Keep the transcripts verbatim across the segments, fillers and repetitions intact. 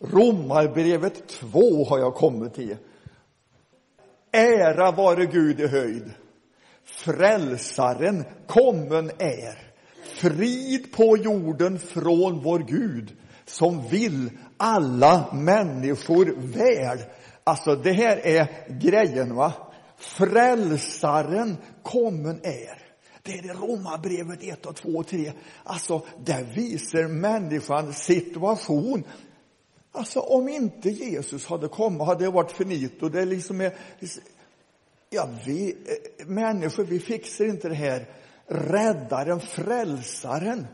Romarbrevet två har jag kommit till. Ära vare Gud i höjd. Frälsaren kommen är. Frid på jorden från vår Gud, som vill alla människor väl. Alltså det här är grejen, va? Frälsaren kommen är. Det är det Romarbrevet ett och två och tre. Alltså där visar människans situation. Alltså om inte Jesus hade kommit hade det varit finito. Det är liksom är, ja, vi människor, vi fixar inte det här. Räddaren, frälsaren.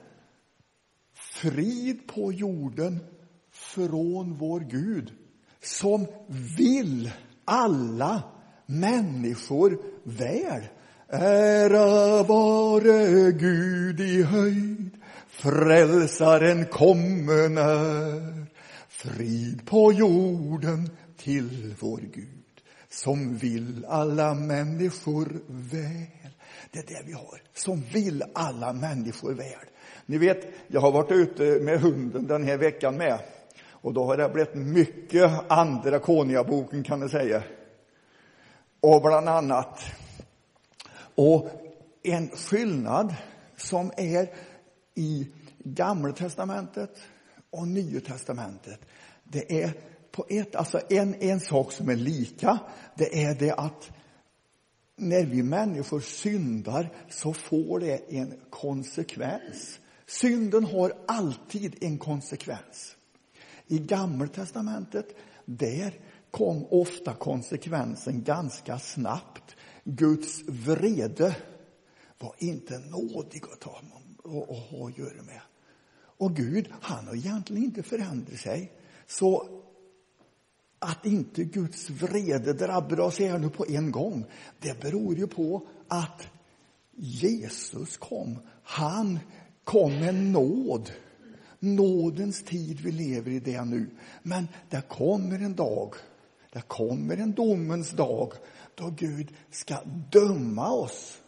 Frid på jorden från vår Gud, som vill alla människor väl. Ära vare Gud i höjd, frälsaren kommen är. Frid på jorden till vår Gud, som vill alla människor väl. Det är det vi har, som vill alla människor väl. Ni vet, jag har varit ute med hunden den här veckan med. Och då har det blivit mycket andra Konungaboken, kan man säga. Och bland annat. Och en skillnad som är i Gamla testamentet och Nya testamentet. Det är på ett, alltså en, en sak som är lika. Det är det att när vi människor syndar så får det en konsekvens. Synden har alltid en konsekvens. I Gamla testamentet, där kom ofta konsekvensen ganska snabbt. Guds vrede var inte nådig att ta och, och ha att göra med. Och Gud, han har egentligen inte förändrat sig. Så att inte Guds vrede drabbar oss här nu på en gång, det beror ju på att Jesus kom. Han kom med nåd. Nådens tid vi lever i det nu. Men det kommer en dag, det kommer en domens dag, då Gud ska döma oss.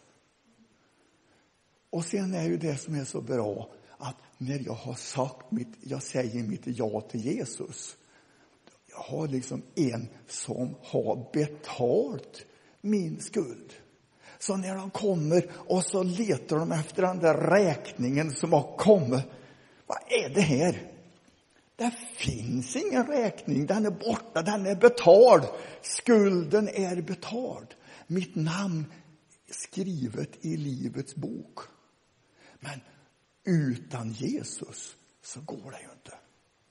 Och sen är ju det som är så bra, att när jag har sagt mitt, jag säger mitt ja till Jesus, jag har liksom en som har betalt min skuld. Så när de kommer och så letar de efter den där räkningen som har kommit. Vad är det här? Det finns ingen räkning. Den är borta, den är betald. Skulden är betald. Mitt namn är skrivet i livets bok. Men utan Jesus så går det ju inte.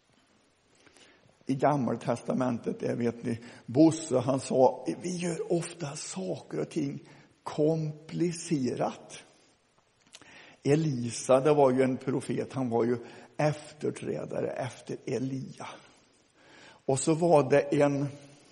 I Gamla testamentet, det vet ni, Bosse, han sa, vi gör ofta saker och ting komplicerat. Elisa, det var ju en profet, han var ju efterträdare efter Elia. Och så var det en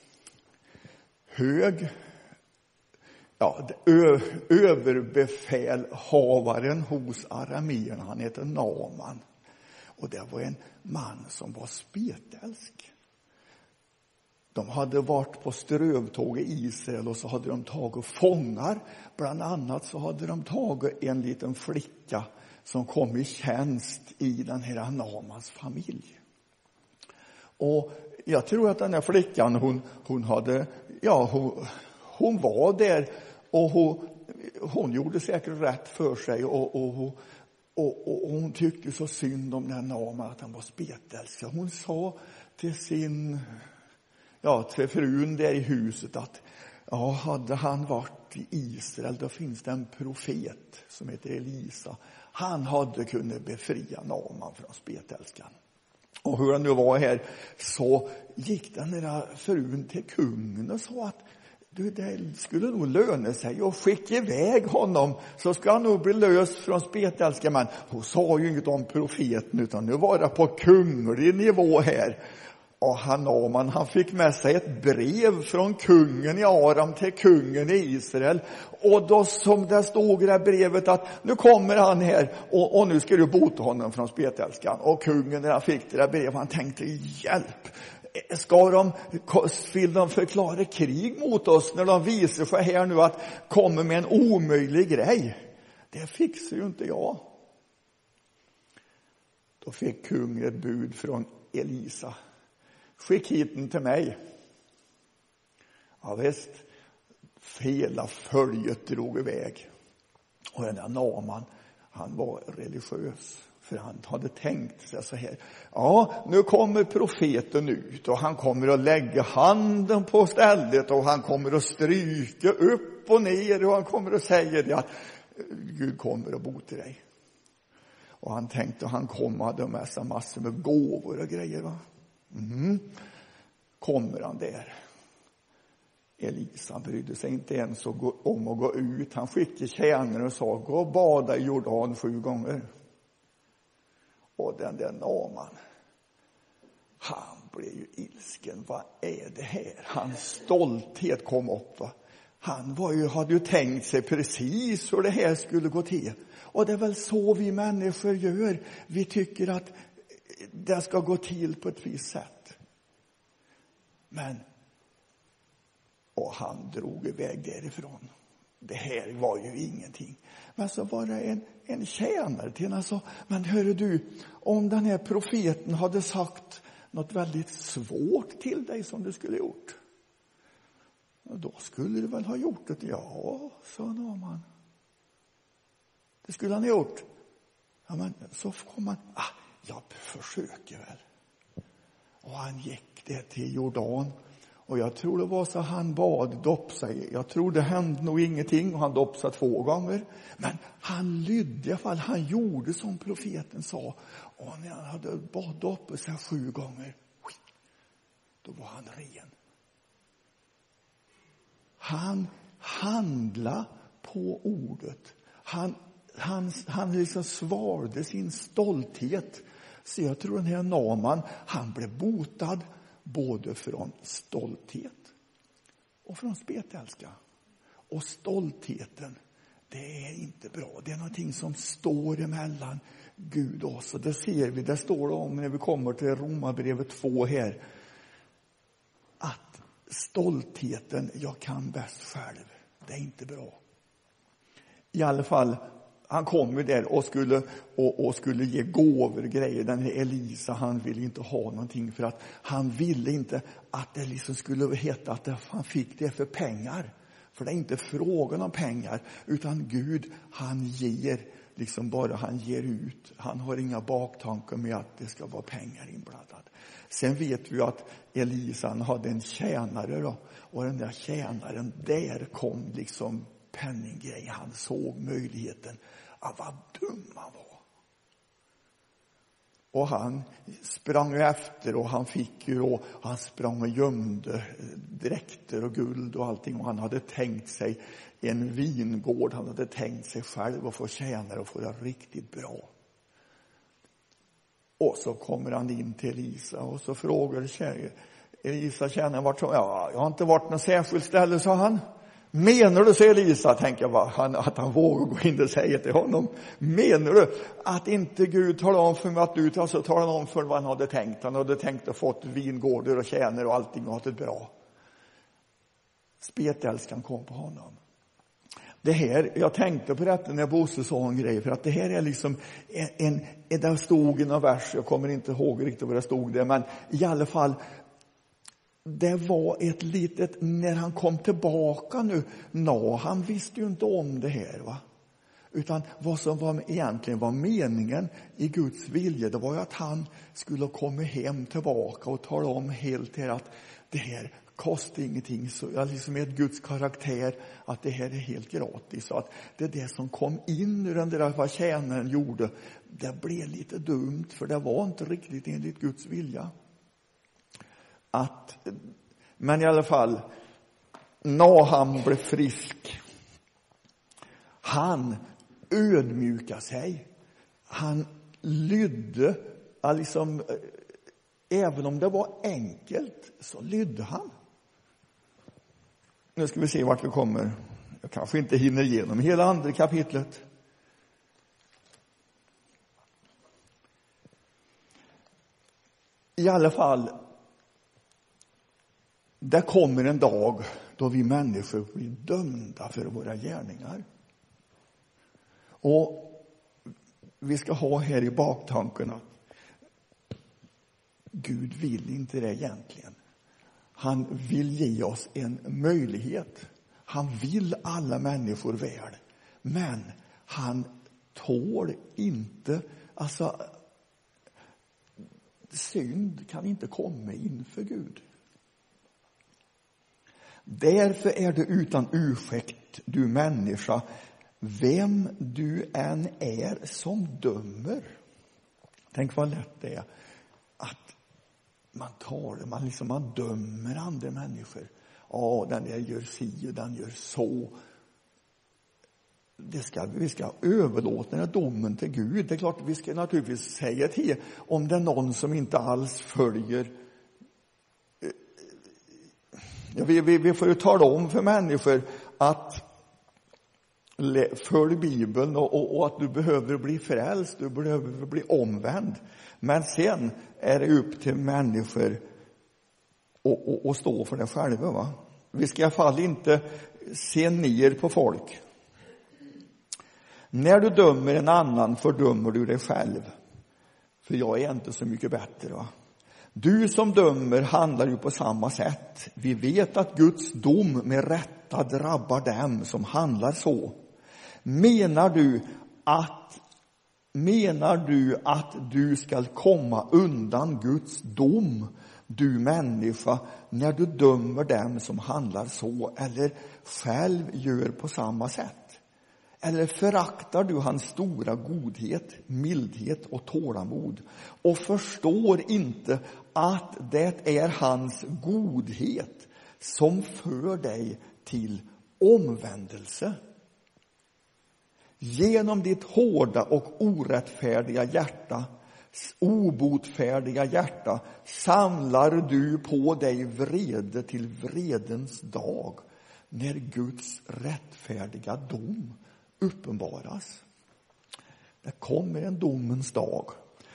hög, ja, ö, överbefälhavaren hos arameerna, han heter Naaman. Och det var en man som var spetälsk. De hade varit på strövtåg i Israel och så hade de tagit fångar. Bland annat så hade de tagit en liten flicka som kom i tjänst i den här Naamans familj. Och jag tror att den här flickan, hon, hon hade, ja hon, hon var där och hon, hon gjorde säkert rätt för sig och, och, och, och, och hon tyckte så synd om den Naaman att han var spetälsk. Hon sa till sin, ja till frun där i huset att ja, hade han varit i Israel, då finns det en profet som heter Elisa. Han hade kunnat befria Naaman från spetälskan. Och hur det nu var här, så gick den där frun till kungen och sa att du, det skulle nog löna sig att skicka iväg honom, så ska han nog bli löst från spetälskan. Men hon sa ju inget om profeten, utan nu var det på kunglig nivå här. Och han, Naaman, han fick med sig ett brev från kungen i Aram till kungen i Israel. Och då som det stod i det här brevet att nu kommer han här och, och nu ska du bota honom från spetälskan. Och kungen, när han fick det där brevet, han tänkte, hjälp. Ska de, vill de förklara krig mot oss när de visar sig här nu att kommer med en omöjlig grej? Det fixar ju inte jag. Då fick kungen ett bud från Elisa. Skick hit den till mig. Ja visst, hela följet drog iväg. Och den där Naaman, han var religiös. För han hade tänkt sig så här. Ja, nu kommer profeten ut och han kommer att lägga handen på stället och han kommer att stryka upp och ner och han kommer att säga det att Gud kommer att bo till dig. Och han tänkte att han kom och hade med sig massor med gåvor och grejer, va? Mm. Kommer han där. Elisa brydde sig inte ens om att gå ut. Han skickade tjänare och sa, gå och bada i Jordan sju gånger. Och den där Naaman, han blev ju ilsken. Vad är det här? Hans stolthet kom upp, va? Han var ju, hade ju tänkt sig precis hur det här skulle gå till. Och det är väl så vi människor gör. Vi tycker att det ska gå till på ett visst sätt. Men, och han drog iväg därifrån. Det här var ju ingenting. Men så var det en, en tjänare till honom. Alltså, men hörru du, om den här profeten hade sagt något väldigt svårt till dig som du skulle gjort. Då skulle du väl ha gjort det. Ja, sa Naaman. Det skulle han ha gjort. Ja, men så får man, ah, jag försöker väl. Och han gick där till Jordan. Och jag tror det var så han bad dopp sig. Jag tror det hände nog ingenting och han doppsade två gånger. Men han lydde i alla fall. Han gjorde som profeten sa. Och när han hade bad doppat sig sju gånger, då var han ren. Han handlade på ordet. Han, han, han liksom svarade sin stolthet. Så jag tror den här Naaman, han blev botad både från stolthet och från spetälska. Och stoltheten, det är inte bra. Det är någonting som står emellan Gud och oss. Och det ser vi, det står det om när vi kommer till Romarbrevet två här. Att stoltheten, jag kan bäst själv. Det är inte bra. I alla fall, han kom ju där och skulle, och, och skulle ge gåvor och grejer. Den här Elisa, han ville inte ha någonting för att han ville inte att det liksom skulle heta att han fick det för pengar. För det är inte frågan om pengar, utan Gud, han ger liksom bara, han ger ut. Han har inga baktankar med att det ska vara pengar inblandat. Sen vet vi att Elisa hade en tjänare då, och den där tjänaren, där kom liksom penninggrej. Han såg möjligheten. Ah, vad dum han var. Och han sprang efter och han fick ju då, han sprang och gömde dräkter och guld och allting. Och han hade tänkt sig en vingård. Han hade tänkt sig själv att få tjänare och få det riktigt bra. Och så kommer han in till Elisa och så frågar tjej, Elisa tjänaren vart så, ja, jag har inte varit något särskilt ställe, sa han. Menar du, så Elisa, tänker jag, han, att han vågar gå in och säga till honom. Menar du att inte Gud talar om för mig att du alltså talar om för vad han hade tänkt? Han hade tänkt att fått vingårdar och tjänare och allting och haft det bra. Spetälskan kom på honom. Det här, jag tänkte på detta när Bosse sa en grej, för att det här är liksom en, en, en där stod i en vers, jag kommer inte ihåg riktigt vad det stod där, men i alla fall, det var ett litet, när han kom tillbaka nu, nå, han visste ju inte om det här, va. Utan vad som var, egentligen var meningen i Guds vilja, det var ju att han skulle komma hem tillbaka och tala om helt här att det här kostar ingenting. Så jag liksom är ett Guds karaktär, att det här är helt gratis. Så att det är det som kom in ur den där vad tjänaren gjorde, det blev lite dumt, för det var inte riktigt enligt Guds vilja. Att, men i alla fall, Naham blev frisk. Han ödmjukade sig. Han lydde, liksom, även om det var enkelt, så lydde han. Nu ska vi se vart vi kommer. Jag kanske inte hinner igenom hela andra kapitlet. I alla fall, det kommer en dag då vi människor blir dömda för våra gärningar. Och vi ska ha här i baktankarna, Gud vill inte det egentligen. Han vill ge oss en möjlighet. Han vill alla människor väl. Men han tål inte, alltså synd kan inte komma inför Gud. Därför är det utan ursäkt, du människa, vem du än är som dömer. Tänk vad lätt det är att man tar man liksom man dömer andra människor. Ja, den där gör si och den gör så. Det ska, vi ska överlåta den här domen till Gud. Det är klart vi ska naturligtvis säga till om det är någon som inte alls följer. Ja, vi, vi, vi får ju tala om för människor att följ Bibeln och, och, och att du behöver bli frälst, du behöver bli omvänd. Men sen är det upp till människor att och, och stå för det själva. Va? Vi ska i alla fall inte se ner på folk. När du dömer en annan fördömer du dig själv. För jag är inte så mycket bättre. Va? Du som dömer handlar ju på samma sätt. Vi vet att Guds dom med rätta drabbar dem som handlar så. Menar du att menar du att du ska komma undan Guds dom, du människa, när du dömer dem som handlar så eller själv gör på samma sätt? Eller föraktar du hans stora godhet, mildhet och tålamod och förstår inte att det är hans godhet som för dig till omvändelse? Genom ditt hårda och orättfärdiga hjärta, obotfärdiga hjärta, samlar du på dig vrede till vredens dag, när Guds rättfärdiga dom uppenbaras. Det kommer en domens dag.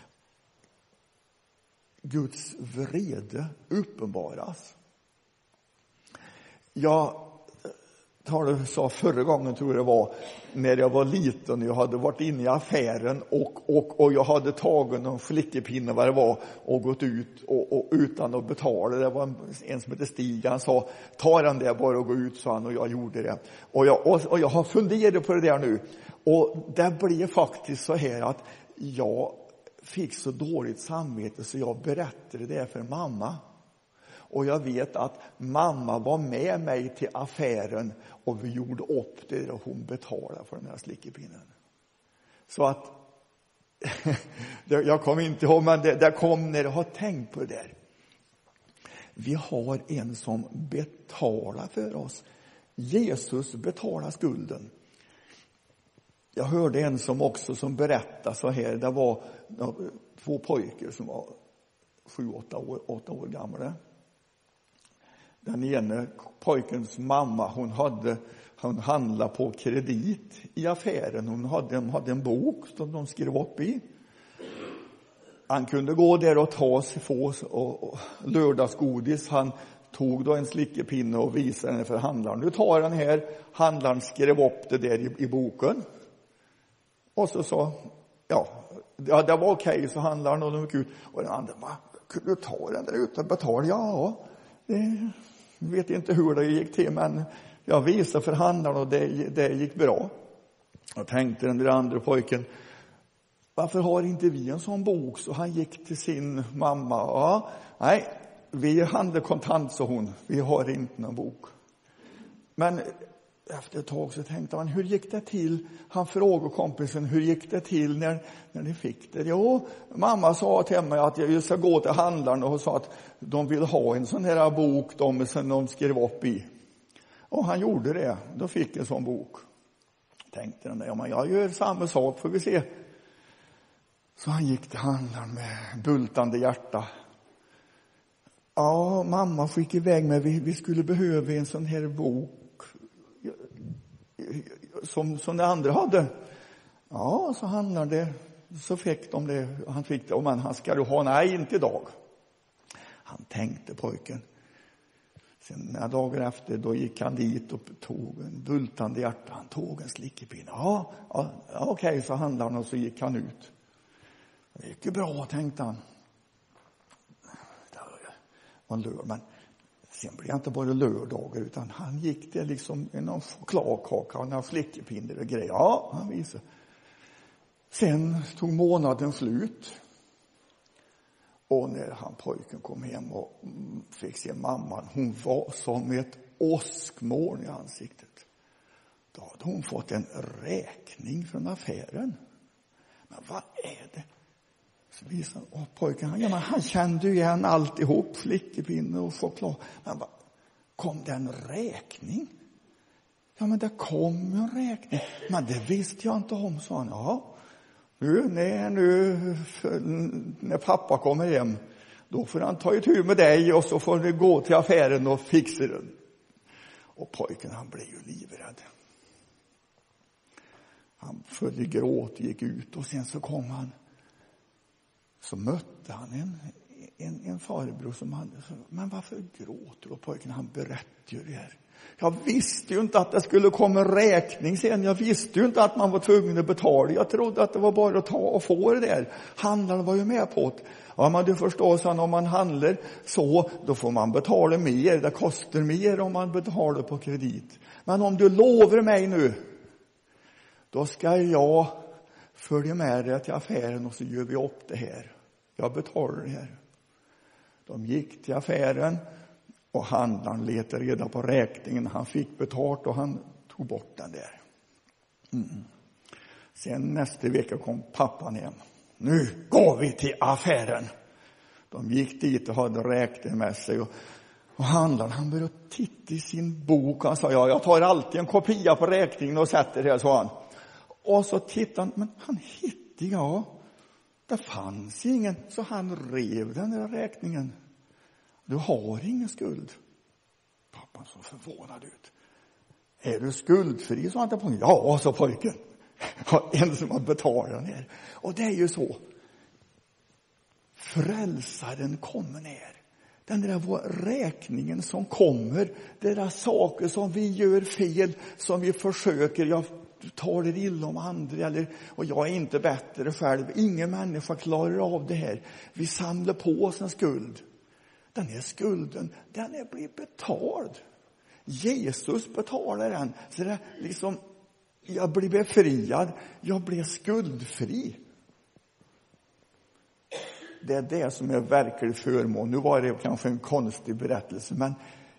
Guds vrede uppenbaras. Jag talade, sa förra gången, tror jag det var, när jag var liten. Jag hade varit inne i affären och, och, och jag hade tagit någon flickepinne vad det var och gått ut och, och utan att betala. Det var en, en som heter Stig. Han sa, ta den där bara och gå ut, sa han, och jag gjorde det. Och jag, och, och jag har funderat på det där nu. Och det blev faktiskt så här att jag fick så dåligt samvete så jag berättade det för mamma. Och jag vet att mamma var med mig till affären och vi gjorde upp det och hon betalade för den här slickepinnen. Så att, jag kommer inte ihåg, men det, det kom när jag har tänkt på det där. Vi har en som betalar för oss. Jesus betalar skulden. Jag hörde en som också som berättade så här. Det var två pojkar som var sju, åtta år, åtta år gamla. Den ene pojkens mamma, hon hade hon handlade på kredit i affären. Hon hade, hon hade en bok som de skrev upp i. Han kunde gå där och ta sig få och, och lördagsgodis. Han tog då en slickepinne och visade den för handlaren. Nu tar den här. Handlaren skrev upp det där i, i boken. Och så sa, ja, ja det var okej, okay, så handlaren och de gick ut. Och den andra, kunde du ta den där ute och betala? Ja, det, jag vet inte hur det gick till, men jag visade för handlaren och det, det gick bra. Jag tänkte den där andra pojken, varför har inte vi en sån bok? Så han gick till sin mamma. Ja, nej, vi handlar kontant, så hon. Vi har inte någon bok. Men efter ett tag så tänkte man, hur gick det till? Han frågade kompisen, hur gick det till när, när ni fick det? Jo, mamma sa till mig att jag ska gå till handlaren och sa att de vill ha en sån här bok de, som de skrev upp i. Och han gjorde det. Då fick en sån bok. Tänkte den där, ja, men jag gör samma sak, får vi se. Så han gick till handlaren med bultande hjärta. Ja, mamma skickade iväg mig. Vi, vi skulle behöva en sån här bok som, som de andra hade. Ja, så handlade det. Så fick de det. Han fick det. Och man, han ska du ha? Nej, inte idag. Han tänkte, pojken. Sen några dagar efter, då gick han dit och tog en bultande hjärta. Han tog en slickepinne. Ja, ja, okej, okay, så handlade han och så gick han ut. Det gick ju bra, tänkte han. en lördag. Men sen blev det inte bara lördagar, utan han gick det liksom i någon chokladkaka och några flickepinnar och grejer. Ja, han visade. Sen tog månaden slut. Och när han pojken kom hem och fick se mamman, hon var som ett åskmoln i ansiktet. Då hade hon fått en räkning från affären. Men vad är det? Så visade han, och pojken, han, ja, men han kände ju igen alltihop, flickepinne och choklad. Men vad, kom det en räkning? Ja, men det kom en räkning. Men det visste jag inte om, sa han. Ja. Nu, nej, nu, när pappa kommer hem, då får han ta itu med dig och så får du gå till affären och fixa den. Och pojken, han blev ju livrädd. Han föll i gråt och gick ut, och sen så kom han. Så mötte han en, en, en farbror som hade, men varför gråter du? Och pojken, han berättade ju det här. Jag visste ju inte att det skulle komma en räkning sen. Jag visste ju inte att man var tvungen att betala. Jag trodde att det var bara att ta och få det där. Handlaren var ju med på det. Ja, men du förstår, så om man handlar så, då får man betala mer. Det kostar mer om man betalar på kredit. Men om du lovar mig nu, då ska jag följa med dig till affären och så gör vi upp det här. Jag betalar det här. De gick till affären. Och handlaren letade reda på räkningen. Han fick betalt och han tog bort den där. Mm. Sen nästa vecka kom pappan hem. Nu går vi till affären. De gick dit och hade räkningen med sig. Och, och handlaren, han började titta i sin bok. Han sa, ja, jag tar alltid en kopia på räkningen och sätter det här, sa han. Och så tittade han, men han hittade, ja. Det fanns ingen. Så han rev den där räkningen. Du har ingen skuld. Pappan så förvånad ut. Är du skuldfri? Så han på. Ja, så pojken. En som har betalat den här. Och det är ju så. Frälsaren kommer ner. Den där räkningen som kommer. Det där saker som vi gör fel. Som vi försöker. Jag tar det illa om andra. Eller, och jag är inte bättre själv. Ingen människa klarar av det här. Vi samlar på oss en skuld. Den här skulden, den är blivit betald. Jesus betalar den. Så det liksom, jag blir befriad. Jag blir skuldfri. Det är det som är verklig förmån. Nu var det kanske en konstig berättelse, men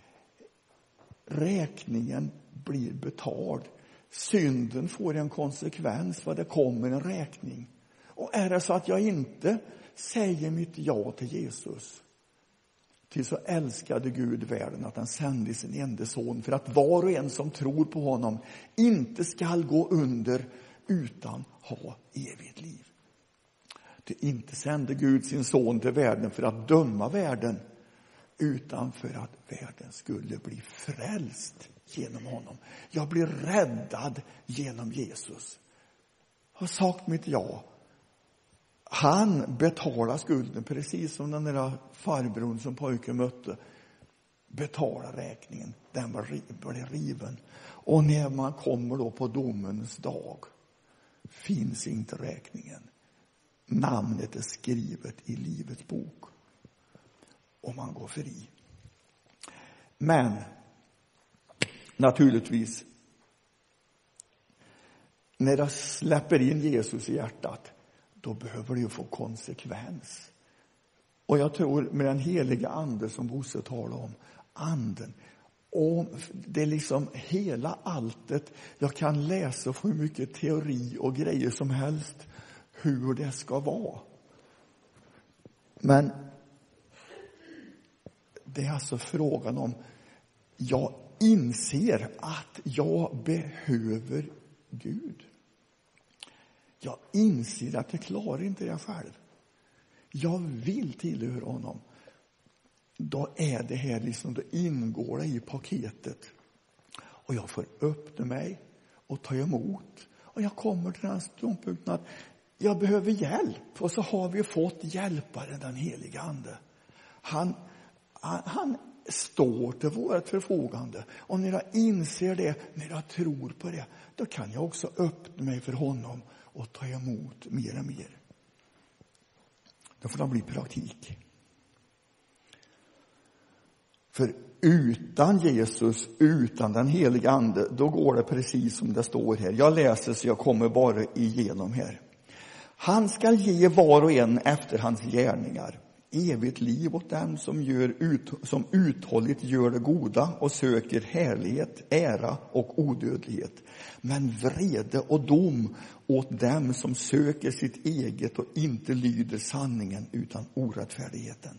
räkningen blir betald. Synden får en konsekvens, vad det kommer en räkning. Och är det så att jag inte säger mitt ja till Jesus, till så älskade Gud världen att han sände sin enda son för att var och en som tror på honom inte skall gå under utan ha evigt liv. Det inte sände Gud sin son till världen för att döma världen, utan för att världen skulle bli frälst genom honom. Jag blir räddad genom Jesus. Jag har sagt mitt ja. Han betalar skulden, precis som den där farbrorn som pojken mötte. Betalar räkningen. Den var riven. Och när man kommer då på domens dag finns inte räkningen. Namnet är skrivet i livets bok. Och man går fri. Men naturligtvis, när jag släpper in Jesus i hjärtat, då behöver det ju få konsekvens. Och jag tror med den heliga ande som Bosse talar om, anden, och det är liksom hela alltet. Jag kan läsa för mycket teori och grejer som helst hur det ska vara. Men det är alltså frågan om, jag inser att jag behöver Gud. Jag inser att jag klarar inte det själv. Jag vill tillhöra honom. Då är det här liksom, då ingår det i paketet. Och jag får öppna mig och ta emot. Och jag kommer till den ståndpunkten att jag behöver hjälp. Och så har vi fått hjälparen, den heliga ande. Han, han, han står till vårt förfogande. Och när jag inser det, när jag tror på det, då kan jag också öppna mig för honom och ta emot mer och mer. Då får det bli praktik. För utan Jesus, utan den heliga ande, då går det precis som det står här. Jag läser så jag kommer bara igenom här. Han ska ge var och en efter hans gärningar. Evigt liv åt dem som, gör ut, som uthålligt gör det goda och söker härlighet, ära och odödlighet. Men vrede och dom åt dem som söker sitt eget och inte lyder sanningen utan orättfärdigheten.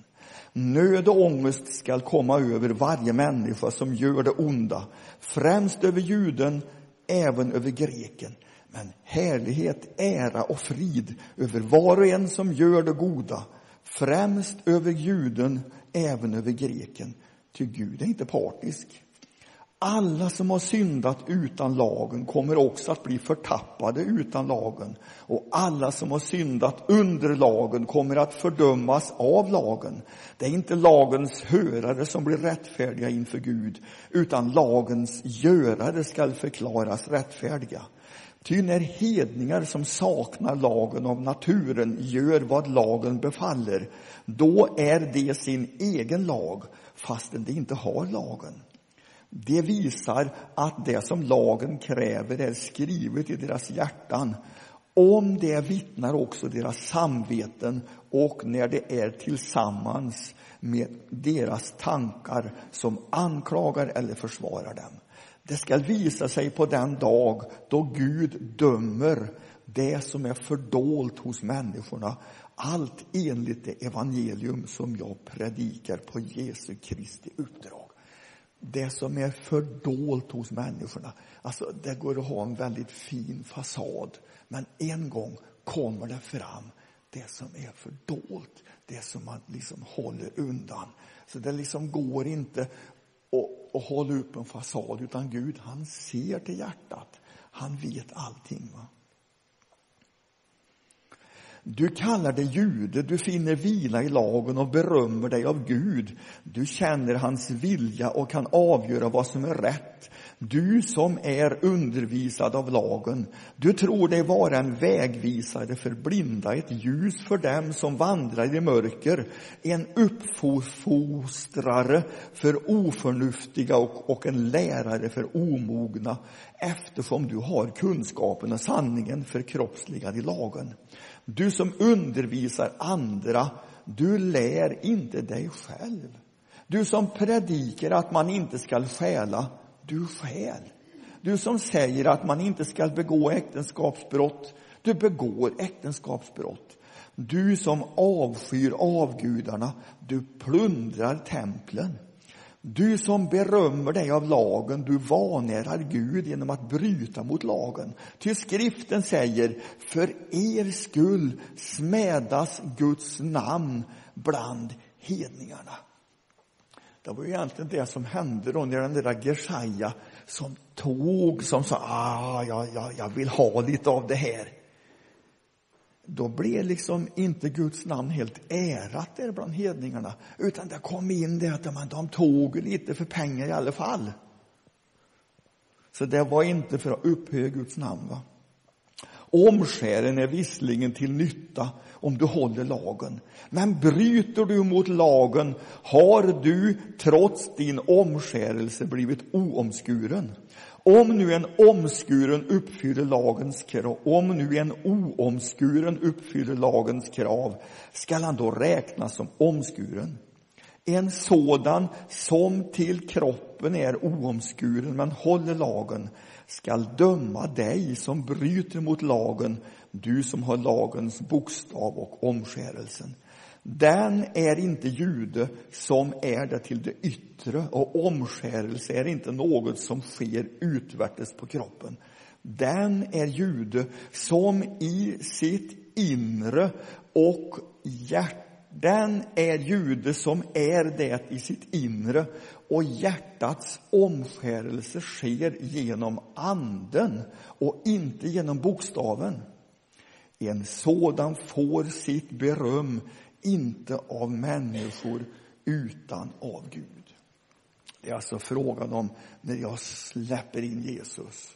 Nöd och ångest ska komma över varje människa som gör det onda, främst över juden, även över greken. Men härlighet, ära och frid över var och en som gör det goda, främst över juden, även över greken. Ty Gud är inte partisk. Alla som har syndat utan lagen kommer också att bli förtappade utan lagen. Och alla som har syndat under lagen kommer att fördömas av lagen. Det är inte lagens hörare som blir rättfärdiga inför Gud, utan lagens görare ska förklaras rättfärdiga. Ty när hedningar som saknar lagen av naturen gör vad lagen befaller, då är det sin egen lag, fastän de inte har lagen. Det visar att det som lagen kräver är skrivet i deras hjärtan. Om det vittnar också deras samveten, och när det är tillsammans med deras tankar som anklagar eller försvarar dem. Det ska visa sig på den dag då Gud dömer det som är fördolt hos människorna. Allt enligt det evangelium som jag predikar på Jesu Kristi uppdrag. Det som är fördolt hos människorna. Alltså det går att ha en väldigt fin fasad. Men en gång kommer det fram det som är fördolt. Det som man liksom håller undan. Så det liksom går inte och, och hålla upp en fasad, utan Gud, han ser till hjärtat. Han vet allting, va? Du kallar dig jude, du finner vila i lagen och berömmer dig av Gud. Du känner hans vilja och kan avgöra vad som är rätt. Du som är undervisad av lagen, du tror dig vara en vägvisare för blinda, ett ljus för dem som vandrar i mörker, en uppfostrare för oförnuftiga och, och en lärare för omogna, eftersom du har kunskapen och sanningen förkroppsligad i lagen. Du som undervisar andra, du lär inte dig själv. Du som predikar att man inte ska stjäla, du stjäl. Du som säger att man inte ska begå äktenskapsbrott, du begår äktenskapsbrott. Du som avskyr avgudarna, du plundrar templen. Du som berömmer dig av lagen, du vanärar Gud genom att bryta mot lagen. Ty skriften säger, för er skull smädas Guds namn bland hedningarna. Det var ju egentligen det som hände då när den där Geshaja som tog, som sa, ah, jag, jag, jag vill ha lite av det här. Då blev liksom inte Guds namn helt ärat där bland hedningarna. Utan det kom in det att man, de tog lite för pengar i alla fall. Så det var inte för att upphöja Guds namn, va? Omskären är visserligen till nytta om du håller lagen. Men bryter du mot lagen har du trots din omskärelse blivit oomskuren. Om nu en omskuren uppfyller lagens krav, om nu en oomskuren uppfyller lagens krav, skall han då räknas som omskuren. En sådan som till kroppen är oomskuren men håller lagen skall döma dig som bryter mot lagen, du som har lagens bokstav och omskärelsen. Den är inte jude som är det till det yttre, och omskärelse är inte något som sker utvärtes på kroppen. Den är jude som i sitt inre och hjärta, den är jude som är det i sitt inre, och hjärtats omskärelse sker genom anden och inte genom bokstaven. En sådan får sitt beröm inte av människor utan av Gud. Det är alltså frågan om när jag släpper in Jesus.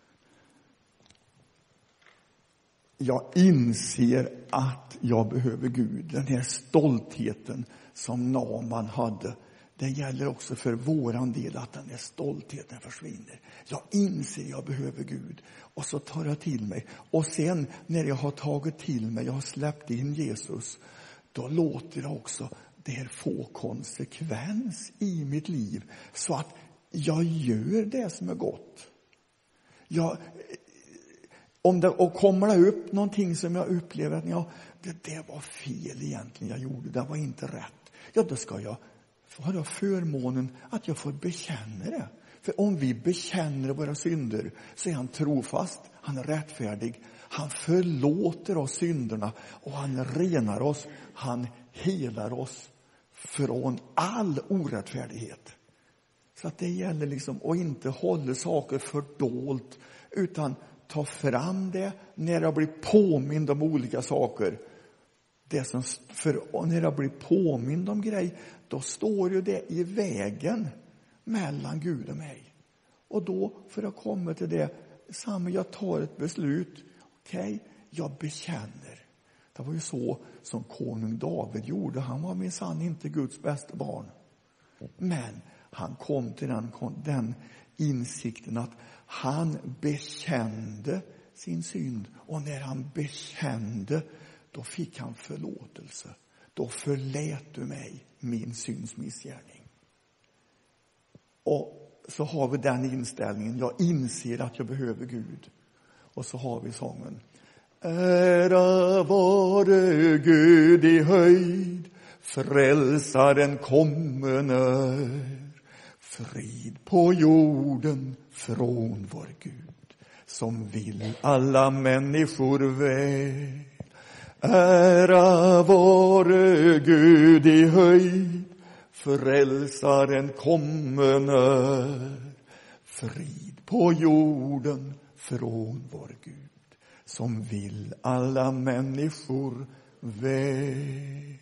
Jag inser att jag behöver Gud. Den här stoltheten som Naman hade, det gäller också för våran del att den här stoltheten försvinner. Jag inser jag behöver Gud. Och så tar jag till mig. Och sen när jag har tagit till mig, jag har släppt in Jesus, då låter jag också det här få konsekvens i mitt liv. Så att jag gör det som är gott. Jag, om det, och kommer det upp någonting som jag upplever att ja, det, det var fel egentligen jag gjorde, det var inte rätt. Ja, då ska jag, har jag förmånen att jag får bekänna det. För om vi bekänner våra synder så är han trofast, han är rättfärdig. Han förlåter oss synderna och han renar oss, han helar oss från all orättfärdighet. Så att det gäller liksom att inte hålla saker fördolt utan ta fram det när jag blir påmind om olika saker. Det som för, när jag blir påmind om grej, då står ju det i vägen mellan Gud och mig. Och då för att komma till det, samma jag tar ett beslut, okej, okay, jag bekänner. Det var ju så som konung David gjorde. Han var minsann inte Guds bästa barn. Men han kom till den, den insikten att han bekände sin synd. Och när han bekände, då fick han förlåtelse. Då förlät du mig min syns missgärning. Och så har vi den inställningen. Jag inser att jag behöver Gud. Och så har vi sången. Ära vare Gud i höjd, frälsaren kommen är. Frid på jorden från vår Gud, som vill alla människor väl. Ära vare Gud i höjd, frälsaren kommen är. Frid på jorden från vår Gud, som vill alla människor väl.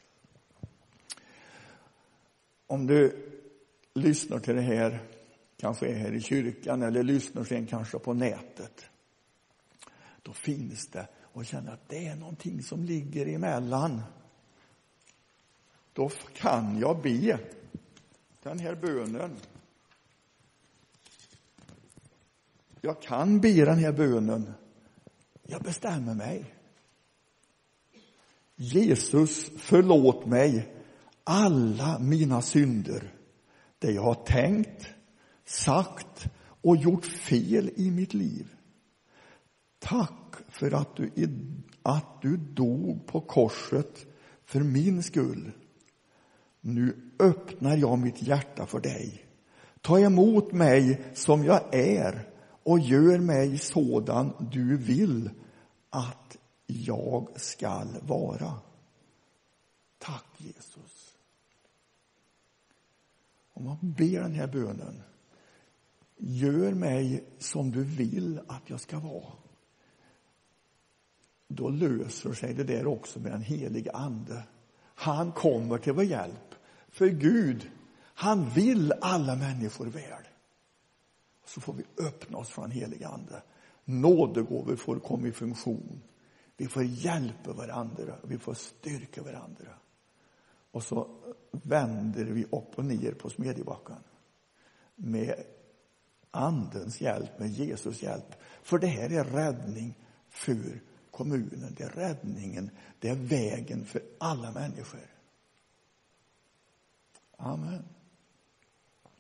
Om du lyssnar till det här, kanske är här i kyrkan eller lyssnar sen kanske på nätet, då finns det och känner att det är någonting som ligger emellan. Då kan jag be den här bönen. Jag kan be den här bönen. Jag bestämmer mig. Jesus, förlåt mig alla mina synder. Det jag har tänkt, sagt och gjort fel i mitt liv. Tack för att du, att du dog på korset för min skull. Nu öppnar jag mitt hjärta för dig. Ta emot mig som jag är och gör mig sådan du vill att jag ska vara. Tack Jesus. Om man ber den här bönen, gör mig som du vill att jag ska vara. Då löser sig det där också med den heliga ande. Han kommer till vår hjälp. För Gud, han vill alla människor väl. Så får vi öppna oss för den heliga ande. Nådegåvor får komma i funktion. Vi får hjälpa varandra. Vi får styrka varandra. Och så vänder vi upp och ner på Smedjebacken. Med andens hjälp, med Jesus hjälp. För det här är räddning för kommunen. Det är räddningen. Det är vägen för alla människor. Amen.